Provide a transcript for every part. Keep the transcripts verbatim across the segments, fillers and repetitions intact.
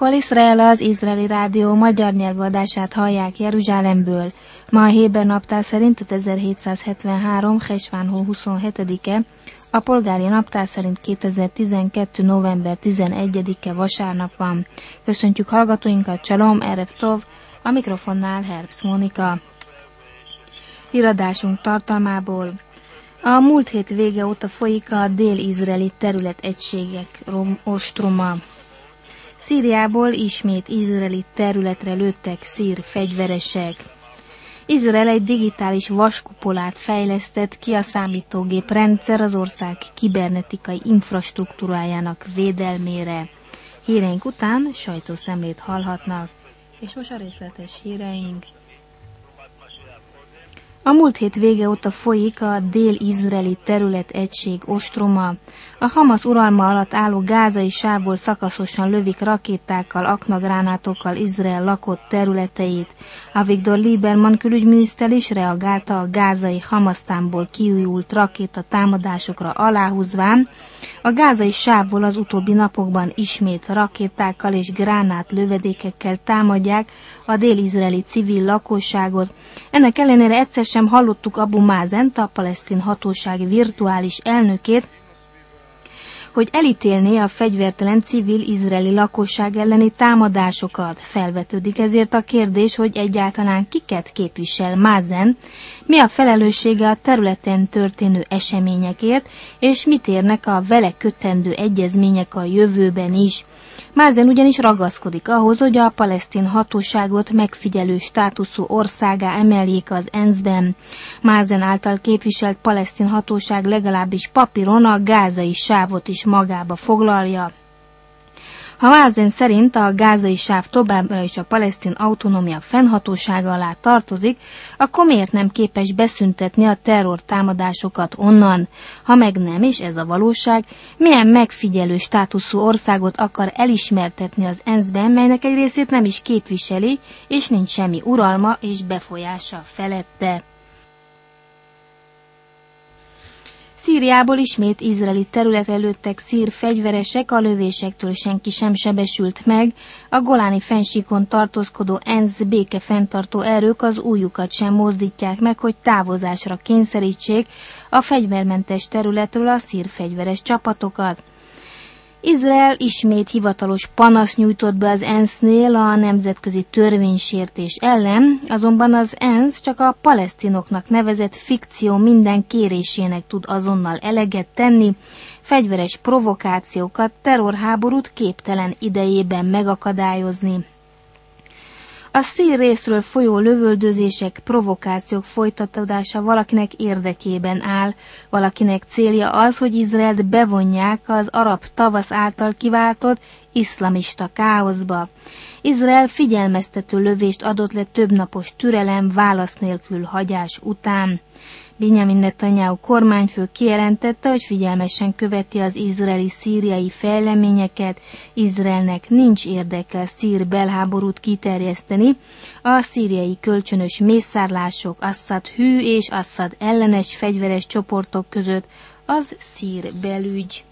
Kol Izrael, az izraeli rádió magyar nyelvű adását hallják Jeruzsálemből. Ma a héber naptár szerint ötezer-hétszázhetvenhárom. Hesván hó huszonhetedike, a polgári naptár szerint kétezer-tizenkettő. november tizenegyedike vasárnap van. Köszöntjük hallgatóinkat, Csalom, Erev Tov, a mikrofonnál Herbst Mónika. Híradásunk tartalmából: a múlt hét vége óta folyik a dél-izraeli területegységek ostroma. Szíriából ismét izraeli területre lőttek szír fegyveresek. Izrael egy digitális vaskupolát fejlesztett ki a számítógép rendszer az ország kibernetikai infrastruktúrájának védelmére. Híreink után sajtószemlét hallhatnak. És most a részletes híreink. A múlt hét vége óta folyik a dél-izraeli területegység ostroma. A Hamas uralma alatt álló gázai sávból szakaszosan lövik rakétákkal, aknagránátokkal Izrael lakott területeit. Avigdor Lieberman külügyminiszter is reagálta a gázai Hamasztánból kiújult rakéta támadásokra, aláhúzván: a gázai sávból az utóbbi napokban ismét rakétákkal és gránát lövedékekkel támadják a dél-izraeli civil lakosságot. Ennek ellenére egyszer sem hallottuk Abu Mázent, a palesztin hatóság virtuális elnökét, hogy elítélné a fegyvertelen civil izraeli lakosság elleni támadásokat. Felvetődik ezért a kérdés, hogy egyáltalán kiket képvisel Mázen, mi a felelőssége a területen történő eseményekért, és mit érnek a vele kötendő egyezmények a jövőben is. Mázen ugyanis ragaszkodik ahhoz, hogy a palesztin hatóságot megfigyelő státuszú országá emeljék az é en es zé-ben. Mázen által képviselt palesztin hatóság legalábbis papíron a gázai sávot is magába foglalja. Ha Mázen szerint a gázai sáv továbbra is a palesztin autonómia fennhatósága alá tartozik, akkor miért nem képes beszüntetni a terrortámadásokat onnan? Ha meg nem, és ez a valóság, milyen megfigyelő státuszú országot akar elismertetni az é en es zé-ben, melynek egy részét nem is képviseli, és nincs semmi uralma és befolyása felette? Szíriából ismét izraeli területre lőttek szír fegyveresek, a lövésektől senki sem sebesült meg, a Goláni fennsíkon tartózkodó é en es zé békefenntartó erők az ujjukat sem mozdítják meg, hogy távozásra kényszerítsék a fegyvermentes területről a szír fegyveres csapatokat. Izrael ismét hivatalos panaszt nyújtott be az é en es zé-nél a nemzetközi törvénysértés ellen, azonban az é en es csak a palesztinoknak nevezett fikció minden kérésének tud azonnal eleget tenni, fegyveres provokációkat, terrorháborút képtelen idejében megakadályozni. A szír részről folyó lövöldözések, provokációk folytatódása valakinek érdekében áll, valakinek célja az, hogy Izraelt bevonják az arab tavasz által kiváltott iszlamista káoszba. Izrael figyelmeztető lövést adott le többnapos türelem, válasz nélkül hagyás után. Benjamin Netanyahu kormányfő kijelentette, hogy figyelmesen követi az izraeli-szíriai fejleményeket, Izraelnek nincs érdeke a szír belháborút kiterjeszteni, a szíriai kölcsönös mészárlások Assad hű és Assad ellenes fegyveres csoportok között az szír belügy.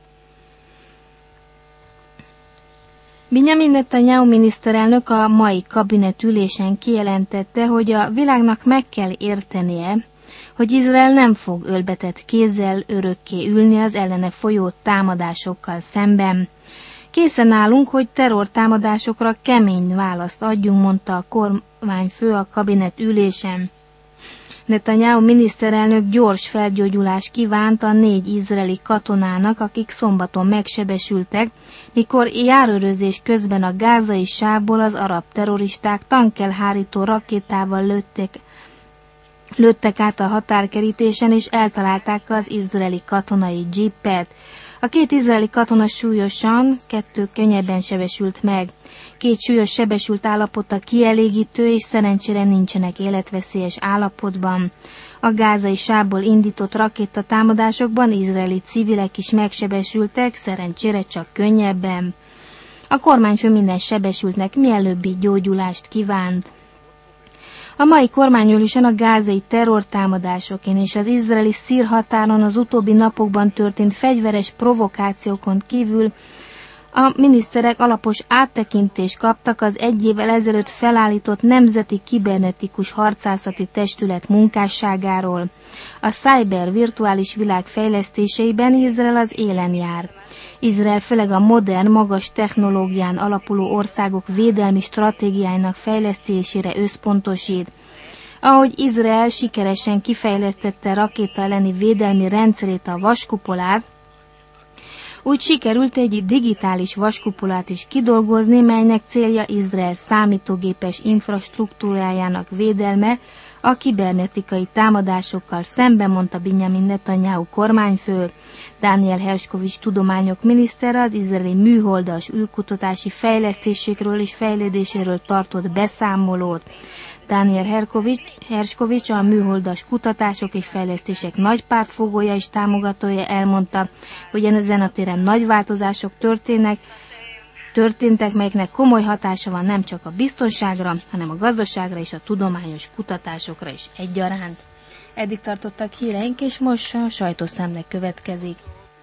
Benjamin Netanyahu miniszterelnök a mai kabinetülésen kijelentette, hogy a világnak meg kell értenie, hogy Izrael nem fog ölbetett kézzel örökké ülni az ellene folyó támadásokkal szemben. Készen állunk, hogy terrortámadásokra kemény választ adjunk, mondta a kormányfő a kabinet ülésen. Netanyahu miniszterelnök gyors felgyógyulást kívánt a négy izraeli katonának, akik szombaton megsebesültek, mikor járőrözés közben a gázai sávból az arab terroristák tankelhárító rakétával lőttek Lőttek át a határkerítésen, és eltalálták az izraeli katonai dzsipet. A két izraeli katona súlyosan, kettő könnyebben sebesült meg. Két súlyos sebesült állapota kielégítő, és szerencsére nincsenek életveszélyes állapotban. A gázai sávból indított rakétatámadásokban izraeli civilek is megsebesültek, szerencsére csak könnyebben. A kormányfő minden sebesültnek mielőbbi gyógyulást kívánt. A mai kormányülésen a gázai terrortámadásokon és az izraeli-szír határon az utóbbi napokban történt fegyveres provokációkon kívül A miniszterek alapos áttekintést kaptak az egy évvel ezelőtt felállított Nemzeti Kibernetikus Harcászati Testület munkásságáról. A cyber virtuális világ fejlesztéseiben Izrael az élen jár. Izrael főleg a modern, magas technológián alapuló országok védelmi stratégiájának fejlesztésére összpontosít. Ahogy Izrael sikeresen kifejlesztette rakéta elleni védelmi rendszerét, a vaskupolát, úgy sikerült egy digitális vaskupolát is kidolgozni, melynek célja Izrael számítógépes infrastruktúrájának védelme a kibernetikai támadásokkal szemben, mondta Benjamin Netanyahu kormányfő. Daniel Hershkovich tudományok minisztere az izraeli műholdas űrkutatási fejlesztésekről és fejlődéséről tartott beszámolót. Daniel Hershkovich, a műholdas kutatások és fejlesztések nagy pártfogója és támogatója elmondta, hogy ezen a téren nagy változások történnek, történtek, melyeknek komoly hatása van nem csak a biztonságra, hanem a gazdaságra és a tudományos kutatásokra is egyaránt. Eddig tartottak híreink, és most a sajtószemle következik.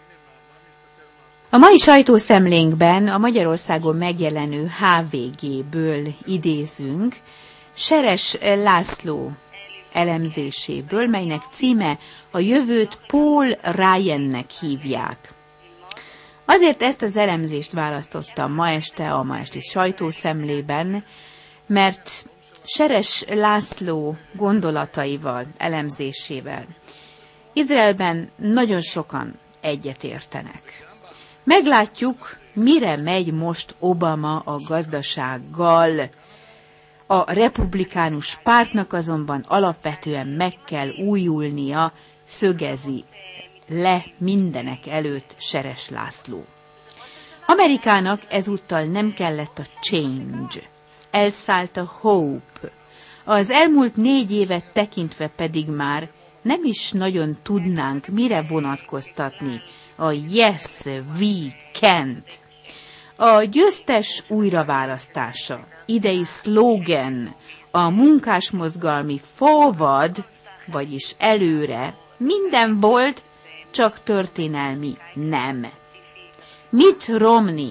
A mai sajtószemlénkben a Magyarországon megjelenő há vé gé-ből idézünk, Seres László elemzéséből, melynek címe A jövőt Paul Ryannek hívják. Azért ezt az elemzést választottam ma este a ma esti sajtószemlében, mert Seres László gondolataival, elemzésével Izraelben nagyon sokan egyetértenek. Meglátjuk, mire megy most Obama a gazdasággal. A republikánus pártnak azonban alapvetően meg kell újulnia, szögezi le mindenek előtt Seres László. Amerikának ezúttal nem kellett a change, elszállt a hope. Az elmúlt négy évet tekintve pedig már nem is nagyon tudnánk mire vonatkoztatni a yes, we can't. A győztes újraválasztása, idei szlógen, a munkásmozgalmi forward, vagyis előre, minden volt, csak történelmi nem. Mitt Romney,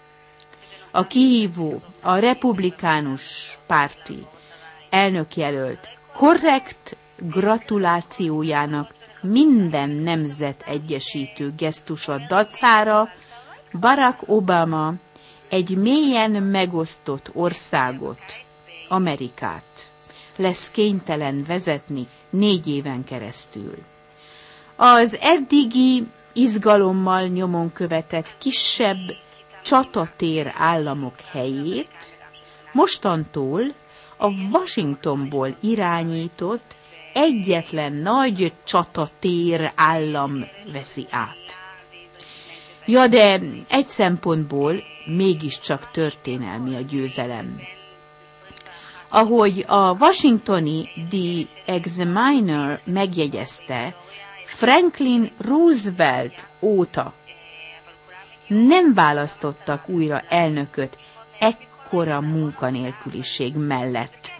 a kihívó, a republikánus párti elnökjelölt korrekt gratulációjának minden nemzet egyesítő gesztusa dacára Barack Obama egy mélyen megosztott országot, Amerikát lesz kénytelen vezetni négy éven keresztül. Az eddigi izgalommal nyomon követett kisebb csatatér államok helyét mostantól a Washingtonból irányított egyetlen nagy csatatér állam veszi át. Ja, de egy szempontból mégiscsak történelmi a győzelem. Ahogy a washingtoni The Examiner megjegyezte, Franklin Roosevelt óta nem választottak újra elnököt ekkora munkanélküliség mellett.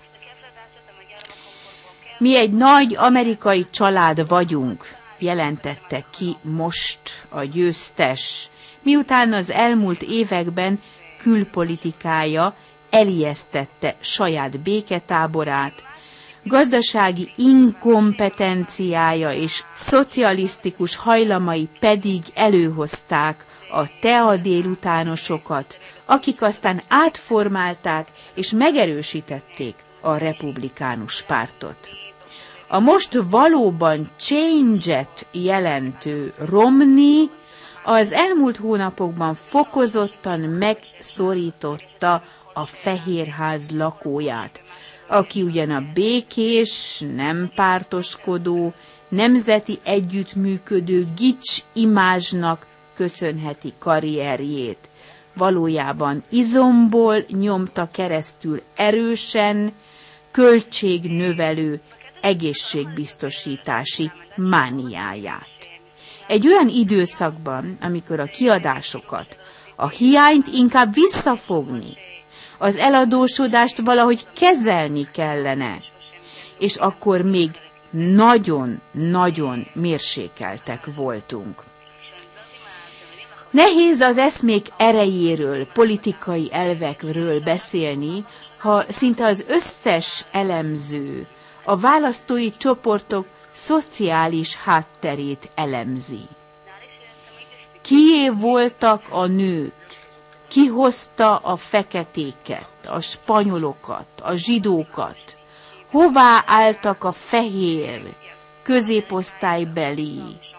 Mi egy nagy amerikai család vagyunk, jelentette ki most a győztes, miután az elmúlt években külpolitikája elijesztette saját béketáborát, gazdasági inkompetenciája és szocialisztikus hajlamai pedig előhozták a tea délutánosokat, akik aztán átformálták és megerősítették a republikánus pártot. A most valóban change-et jelentő Romney az elmúlt hónapokban fokozottan megszorította a Fehérház lakóját, aki ugyan a békés, nem pártoskodó, nemzeti együttműködő gics imázsnak köszönheti karrierjét. Valójában izomból nyomta keresztül erősen, költségnövelő egészségbiztosítási mániáját. Egy olyan időszakban, amikor a kiadásokat, a hiányt inkább visszafogni, az eladósodást valahogy kezelni kellene, és akkor még nagyon-nagyon mérsékeltek voltunk. Nehéz az eszmék erejéről, politikai elvekről beszélni, ha szinte az összes elemző a választói csoportok szociális hátterét elemzi. Kié voltak a nők? Ki hozta a feketéket, a spanyolokat, a zsidókat? Hová álltak a fehér, középosztálybeli,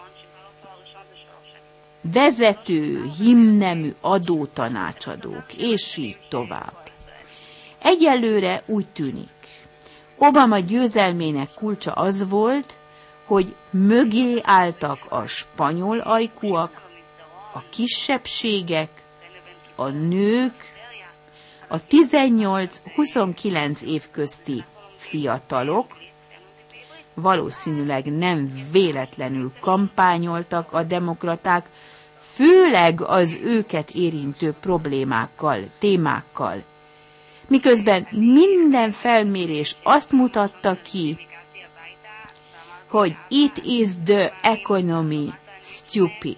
vezető, himnemű adótanácsadók, és így tovább? Egyelőre úgy tűnik, Obama győzelmének kulcsa az volt, hogy mögé álltak a spanyol ajkúak, a kisebbségek, a nők, a tizennyolc-huszonkilenc év közti fiatalok, valószínűleg nem véletlenül kampányoltak a demokraták, főleg az őket érintő problémákkal, témákkal. Miközben minden felmérés azt mutatta ki, hogy it is the economy stupid.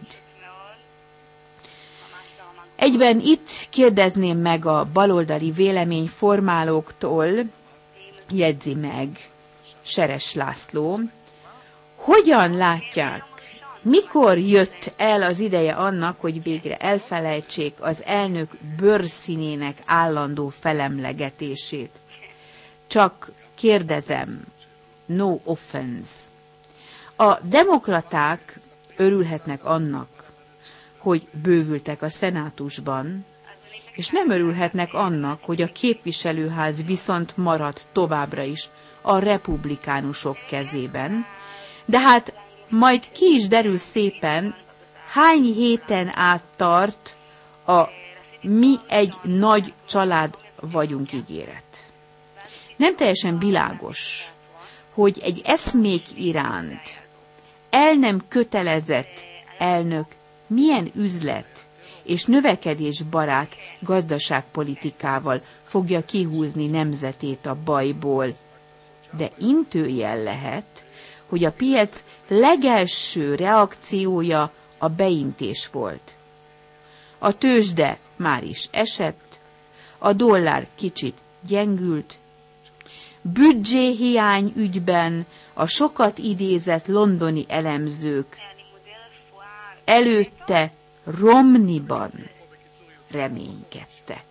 Egyben itt kérdezném meg a baloldali véleményformálóktól, jegyzi meg Seres László, hogyan látják, mikor jött el az ideje annak, hogy végre elfelejtsék az elnök bőrszínének állandó felemlegetését? Csak kérdezem, no offense. A demokraták örülhetnek annak, hogy bővültek a szenátusban, és nem örülhetnek annak, hogy a képviselőház viszont maradt továbbra is a republikánusok kezében, de hát majd ki is derül szépen, hány héten át tart a mi egy nagy család vagyunk ígéret. Nem teljesen világos, hogy egy eszmék iránt el nem kötelezett elnök milyen üzlet és növekedésbarát gazdaságpolitikával fogja kihúzni nemzetét a bajból. De intőjel lehet, hogy a piac legelső reakciója a beintés volt. A tőzsde már is esett, a dollár kicsit gyengült, büdzséhiány ügyben a sokat idézett londoni elemzők előtte Romneyban reménykedtek.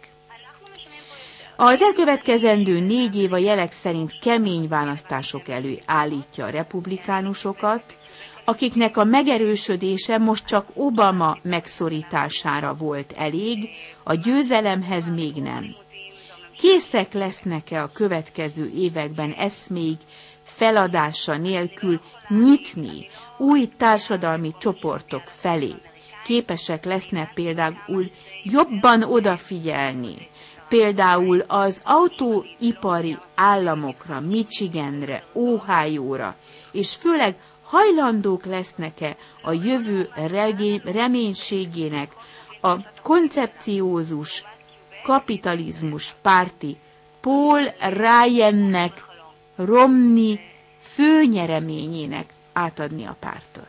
Az elkövetkezendő négy év a jelek szerint kemény választások elő állítja a republikánusokat, akiknek a megerősödése most csak Obama megszorítására volt elég, a győzelemhez még nem. Készek lesznek-e a következő években eszméig feladása nélkül nyitni új társadalmi csoportok felé? Képesek lesznek például jobban odafigyelni, például az autóipari államokra, Michiganre, Ohióra, és főleg hajlandók lesznek-e a jövő reménységének a koncepciózus kapitalizmus párti Paul Ryannek, Romney főnyereményének átadni a pártot.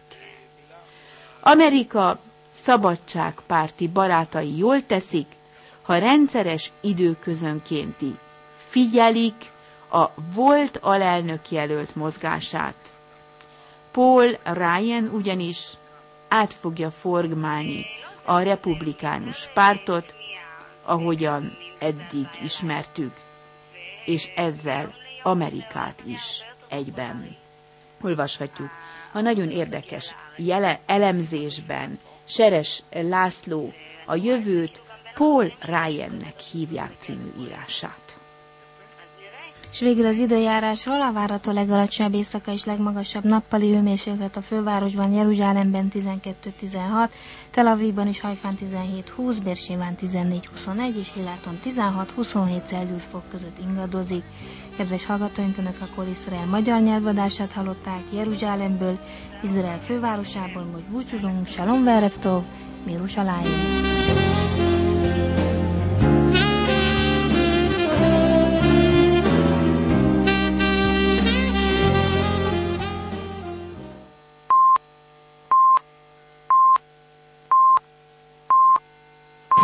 Amerika szabadságpárti barátai jól teszik, ha rendszeres időközönkénti figyelik a volt alelnök jelölt mozgását. Paul Ryan ugyanis át fogja formálni a republikánus pártot, ahogyan eddig ismertük, és ezzel Amerikát is egyben. Olvashatjuk a nagyon érdekes jele, elemzésben Seres László a jövőt Paul Ryannek hívják című írását. És végül az időjárásról: a várható legalacsonyabb éjszaka és legmagasabb nappali hőmérséklet a fővárosban, Jeruzsálemben tizenkettő tizenhat, Tel Avivban és Hajfán tizenhét húsz, Bérsében tizennégy huszonegy és Hiláton tizenhat huszonhét Celsius fok között ingadozik. Kedves hallgatóink, Önök a Kol Izrael magyar nyelvadását hallották Jeruzsálemből, Izrael fővárosából. Most búcsúzunk, Shalom Verev Tov, Mirushalayim.